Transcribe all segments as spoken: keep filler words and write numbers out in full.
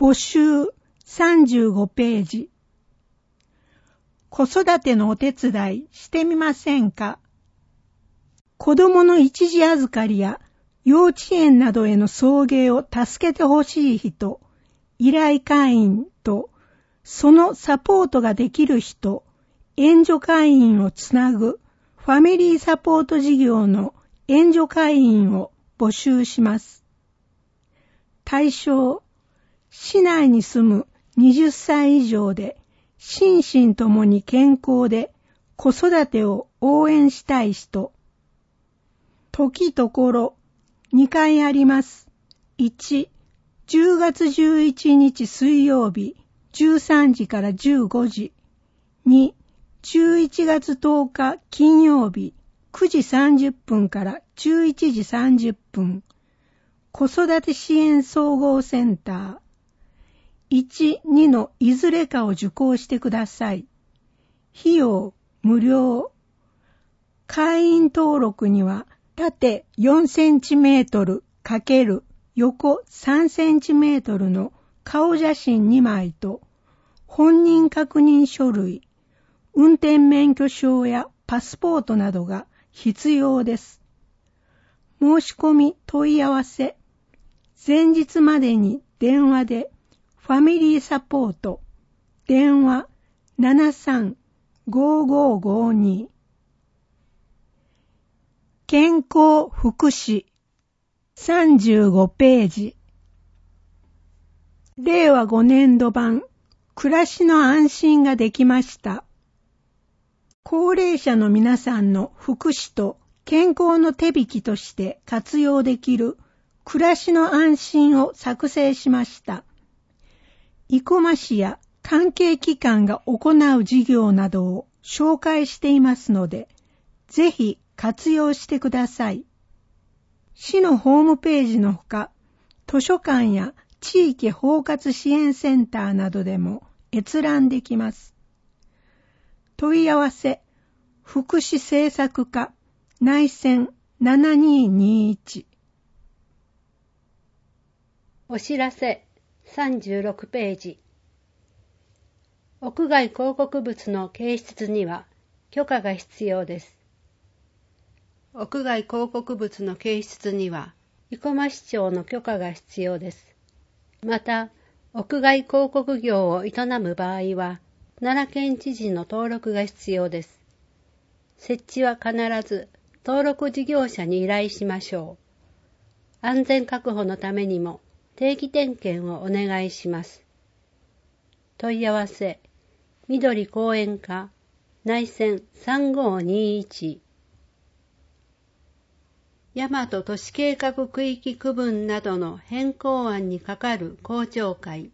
募集さんじゅうごページ。子育てのお手伝いしてみませんか？子供の一時預かりや幼稚園などへの送迎を助けてほしい人、依頼会員とそのサポートができる人、援助会員をつなぐファミリーサポート事業の援助会員を募集します。対象、市内に住むはたち以上で心身ともに健康で子育てを応援したい人。時ところにかいあります。いち、じゅうがつじゅういちにち水曜日じゅうさんじからじゅうごじ。に、じゅういちがつとおか金曜日くじさんじゅっぷんからじゅういちじさんじゅっぷん。子育て支援総合センター。いち、にのいずれかを受講してください。費用無料。会員登録には縦よんセンチメートル×横さんセンチメートルの顔写真にまいと本人確認書類、運転免許証やパスポートなどが必要です。申し込み問い合わせ。前日までに電話でファミリーサポート。電話 ななさんごーごーごーに。健康福祉さんじゅうごページ。れいわごねんど版暮らしの安心ができました。高齢者の皆さんの福祉と健康の手引きとして活用できる暮らしの安心を作成しました。生駒市や関係機関が行う事業などを紹介していますので、ぜひ活用してください。市のホームページのほか、図書館や地域包括支援センターなどでも閲覧できます。問い合わせ、福祉政策課内線ななにーにーいち。 お知らせさんじゅうろくページ。屋外広告物の掲出には許可が必要です。屋外広告物の掲出には生駒市長の許可が必要です。また、屋外広告業を営む場合は、奈良県知事の登録が必要です。設置は必ず登録事業者に依頼しましょう。安全確保のためにも定期点検をお願いします。問い合わせ、緑公園課内線さんごーにーいち。大和都市計画区域区分などの変更案にかかる公聴会。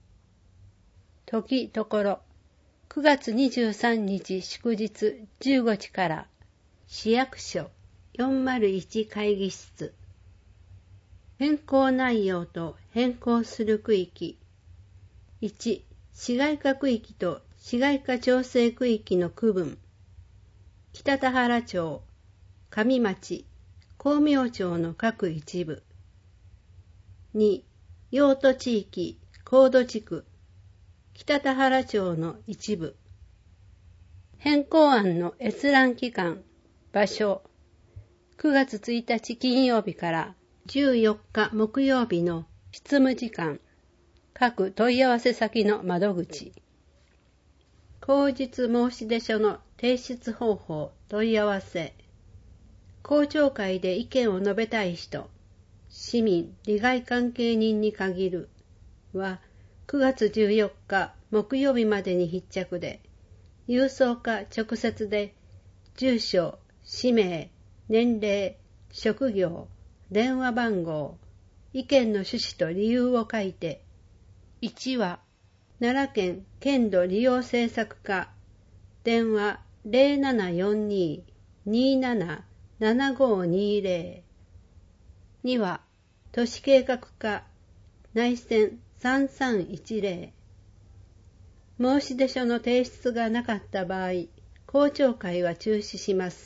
時ところ、くがつにじゅうさんにち祝日じゅうごじから市役所よんまるいち会議室。変更内容と変更する区域。いち、市街化区域と市街化調整区域の区分。北田原町、上町、光明町の各一部。に、用途地域、高度地区、北田原町の一部。変更案の閲覧期間、場所、くがつついたち金曜日からじゅうよっか木曜日の執務時間、各問い合わせ先の窓口。口述申し出書の提出方法、問い合わせ。公聴会で意見を述べたい人、市民、利害関係人に限るはくがつじゅうよっか木曜日までに必着で、郵送か直接で住所、氏名、年齢、職業、電話番号、意見の趣旨と理由を書いて、いちは奈良県県土利用政策課、電話 ゼロななよんにー にーなな ななごーにーぜろ。には都市計画課、内線さんさんいちぜろ。申し出書の提出がなかった場合、公聴会は中止します。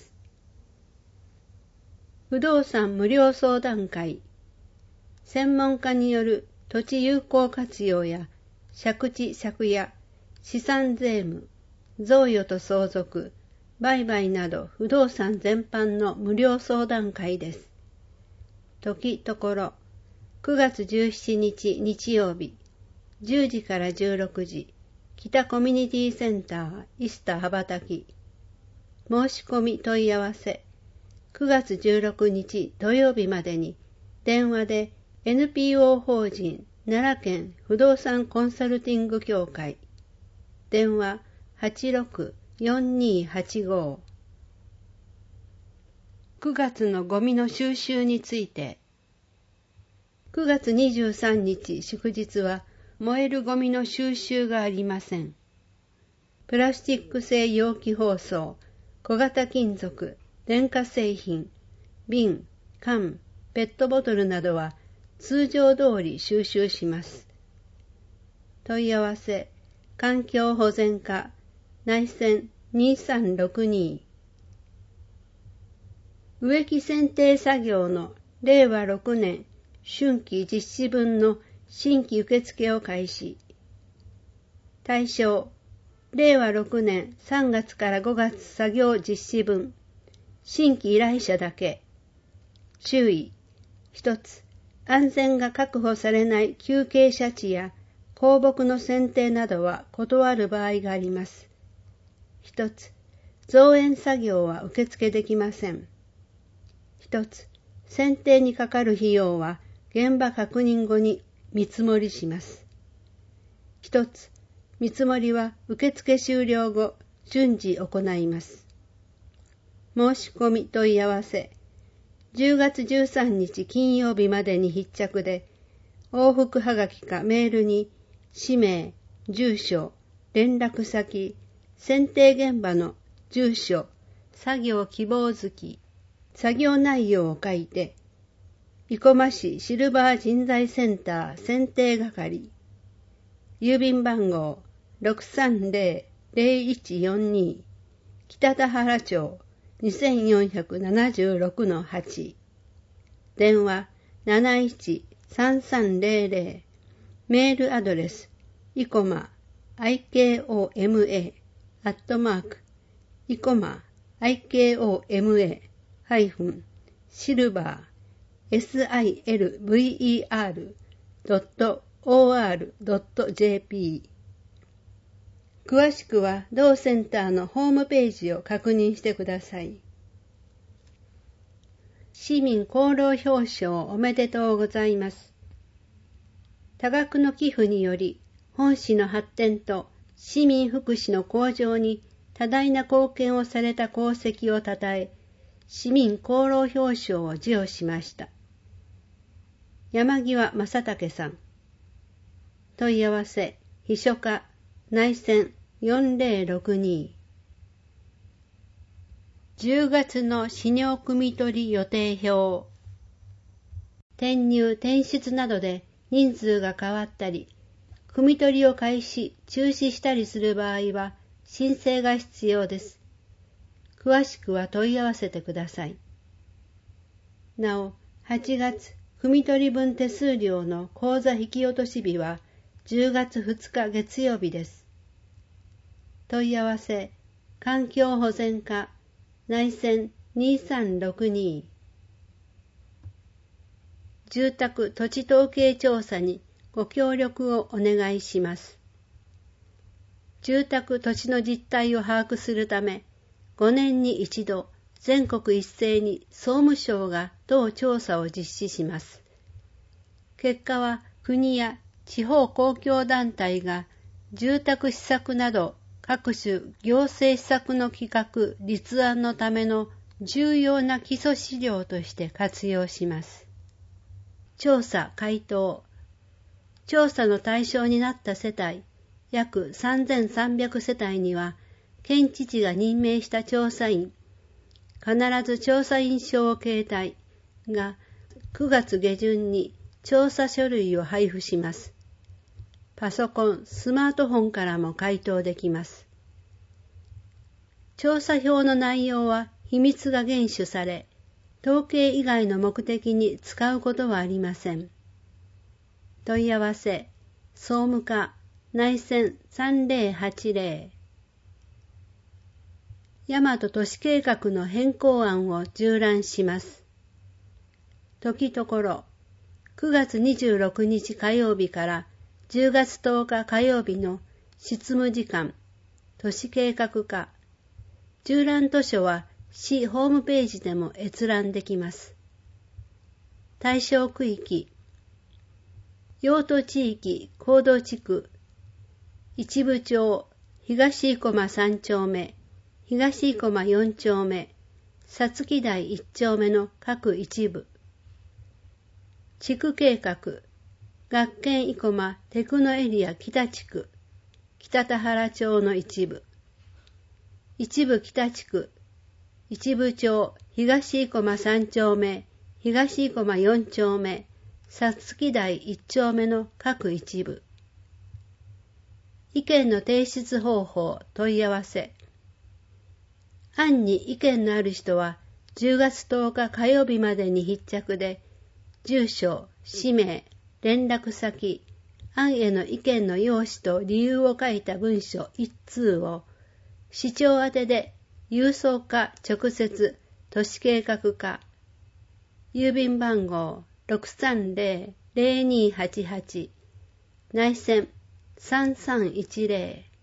不動産無料相談会。専門家による土地有効活用や借地借家、資産税務、贈与と相続、売買など不動産全般の無料相談会です。時ところ、くがつじゅうしちにち日曜日、じゅうじからじゅうろくじ、北コミュニティセンター、イスタ羽ばたき。申し込み問い合わせ、くがつじゅうろくにち土曜日までに、電話で エヌピーオー 法人奈良県不動産コンサルティング協会、電話 はちろくよんにーはちご。くがつのゴミの収集について、くがつにじゅうさんにち祝日は燃えるゴミの収集がありません。プラスチック製容器包装、小型金属、電化製品、瓶、缶、ペットボトルなどは通常通り収集します。問い合わせ、環境保全課、内線にさんろくに。植木剪定作業のれいわろくねん春季実施分の新規受付を開始。対象、れいわろくねんさんがつからごがつ作業実施分、新規依頼者だけ。注意。一つ、安全が確保されない休憩舎地や公木の剪定などは断る場合があります。一つ、造園作業は受付できません。一つ、剪定にかかる費用は現場確認後に見積もりします。一つ、見積もりは受付終了後、順次行います。申し込み問い合わせ、じゅうがつじゅうさんにち金曜日までに必着で、往復はがきかメールに氏名、住所、連絡先、剪定現場の住所、作業希望月、作業内容を書いて、生駒市シルバー人材センター剪定係、郵便番号 ろくさんぜろぜろいちよんに 北田原町 にせんよんひゃくななじゅうろくのはち、電話 なないちさんさんぜろぜろ、メールアドレス、いこま、アイケーオーエムエー、アットマーク、いこま、アイケーオーエムエー、ハイフン、シルバー、エスアイエルブイイーアール ドット オーアール ドット ジェーピー。詳しくは同センターのホームページを確認してください。市民功労表彰おめでとうございます。多額の寄付により、本市の発展と市民福祉の向上に多大な貢献をされた功績をたたえ、市民功労表彰を授与しました。山際正武さん。問い合わせ、秘書課、内線よんぜろろくに。じゅうがつの資料汲み取り予定表。転入・転出などで人数が変わったり、汲み取りを開始・中止したりする場合は申請が必要です。詳しくは問い合わせてください。なお、はちがつ汲み取り分手数料の口座引き落とし日はじゅうがつふつか月曜日です。問い合わせ、環境保全課、内線にさんろくに。住宅土地統計調査にご協力をお願いします。住宅土地の実態を把握するため、ごねんに一度、全国一斉に総務省が同調査を実施します。結果は国や地方公共団体が住宅施策など各種行政施策の企画・立案のための重要な基礎資料として活用します。調査回答。調査の対象になった世帯、約さんぜんさんびゃくせたいには、県知事が任命した調査員、必ず調査員証を携帯がくがつげじゅんに調査書類を配布します。パソコン、スマートフォンからも回答できます。調査票の内容は秘密が厳守され、統計以外の目的に使うことはありません。 問い合わせ、総務課内線さんぜろはちぜろ。大和都市計画の変更案を縦覧します。時ところ、くがつにじゅうろくにち火曜日からじゅうがつとおか火曜日の執務時間、都市計画課。縦覧図書は市ホームページでも閲覧できます。対象区域、用途地域高度地区、一部町、東生駒さんちょうめ、東生駒よんちょうめ、さつき台いっちょうめの各一部。地区計画、学研生駒テクノエリア北地区、北田原町の一部。一部北地区、一部町、東生駒さんちょうめ、東生駒よんちょうめ、さつき台いっちょうめの各一部。意見の提出方法、問い合わせ。案に意見のある人は、じゅうがつとおか火曜日までに必着で、住所、氏名、連絡先、案への意見の要旨と理由を書いた文書一通を、市長宛てで郵送か直接都市計画課、郵便番号 ろくさんぜろぜろにはちはち、内線さんさんいちぜろ。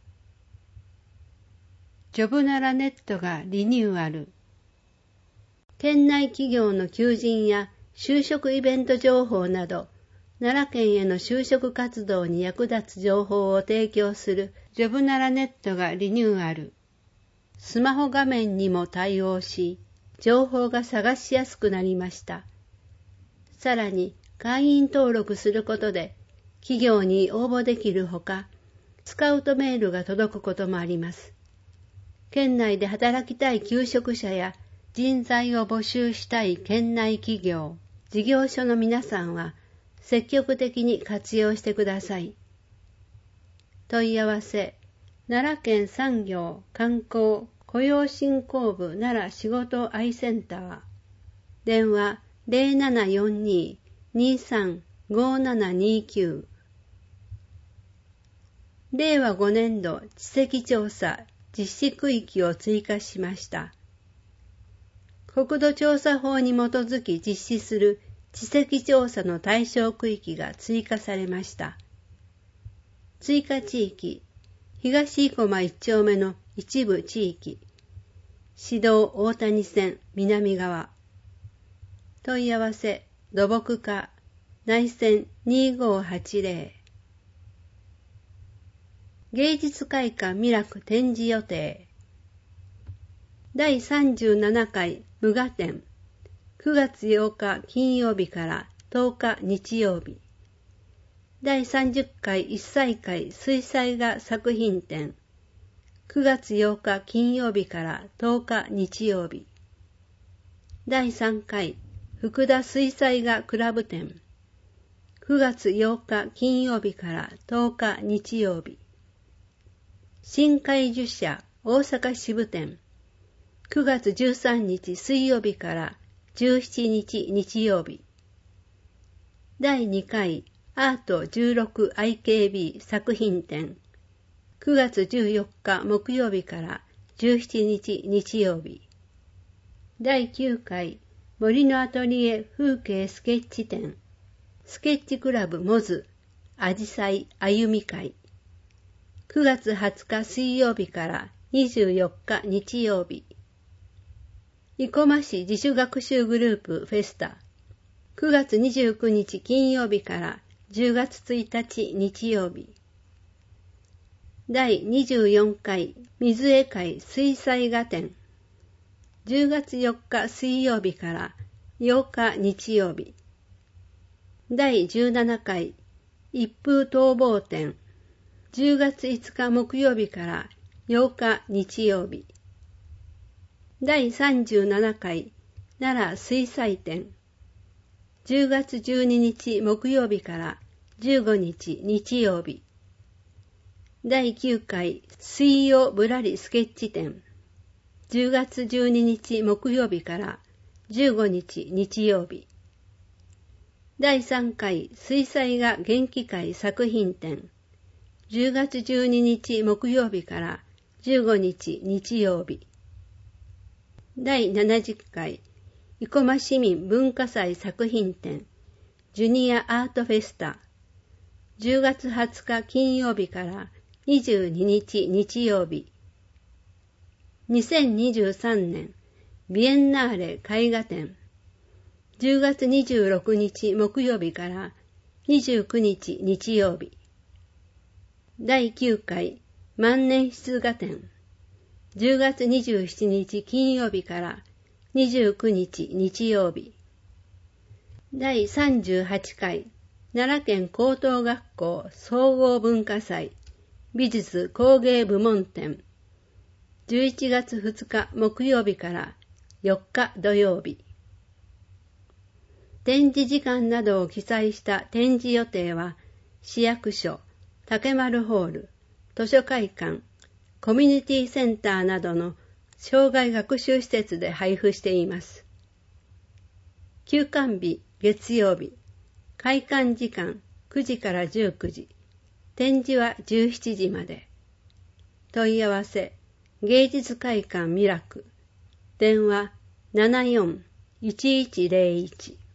ジョブナラネットがリニューアル。県内企業の求人や就職イベント情報など、奈良県への就職活動に役立つ情報を提供するジョブナラネットがリニューアル。スマホ画面にも対応し、情報が探しやすくなりました。さらに、会員登録することで、企業に応募できるほか、スカウトメールが届くこともあります。県内で働きたい求職者や人材を募集したい県内企業、事業所の皆さんは、積極的に活用してください。問い合わせ、奈良県産業観光雇用振興部奈良仕事愛センター。電話 ゼロななよんに にさん ごななにきゅう。れいわごねんど地籍調査実施区域を追加しました。国土調査法に基づき実施する地籍調査の対象区域が追加されました。追加地域、東生駒いっちょうめの一部地域、市道大谷線南側。問い合わせ、土木課、内線にごはちぜろ。芸術会館ミラク展示予定。だいさんじゅうななかい無我展。くがつようか金曜日からとおか日曜日。だいさんじゅっかい一歳会水彩画作品展。くがつようか金曜日からとおか日曜日。だいさんかい福田水彩画クラブ展。くがつようか金曜日からとおか日曜日。深海樹社大阪支部展。くがつじゅうさんにち水曜日からじゅうしちにち日曜日。だいにかいアートじゅうろくアイケービー 作品展。くがつじゅうよっか木曜日からじゅうしちにち日曜日。だいきゅうかい森のアトリエ風景スケッチ展。スケッチクラブモズあじさい歩み会。くがつはつか水曜日からにじゅうよっか日曜日。生駒市自主学習グループフェスタ。くがつにじゅうくにち金曜日からじゅうがつついたち日曜日。だいにじゅうよんかい水江会水彩画展。じゅうがつよっか水曜日からようか日曜日。だいじゅうななかい一風逃亡展。じゅうがついつか木曜日からようか日曜日。だいさんじゅうななかい奈良水彩展。じゅうがつじゅうににち木曜日からじゅうごにち日曜日。だいきゅうかい水曜ぶらりスケッチ展。じゅうがつじゅうににち木曜日からじゅうごにち日曜日。 だいさんかい水彩画元気会作品展、じゅうがつじゅうににち木曜日からじゅうごにち日曜日。だいななじゅっかい生駒市民文化祭作品展、ジュニアアートフェスタ、じゅうがつはつか金曜日からにじゅうににち日曜日。にせんにじゅうさんねんビエンナーレ絵画展、じゅうがつにじゅうろくにち木曜日からにじゅうくにち日曜日。だいきゅうかい万年筆画展、じゅうがつにじゅうしちにち金曜日からにじゅうくにち日曜日。だいさんじゅうはちかい奈良県高等学校総合文化祭美術工芸部門展、じゅういちがつふつか木曜日からよっか土曜日。展示時間などを記載した展示予定は、市役所、竹丸ホール、図書会館、コミュニティセンターなどの生涯学習施設で配布しています。休館日、月曜日、開館時間くじからじゅうくじ、展示はじゅうしちじまで。問い合わせ、芸術会館ミラク、電話ななよんいちいちゼロいち。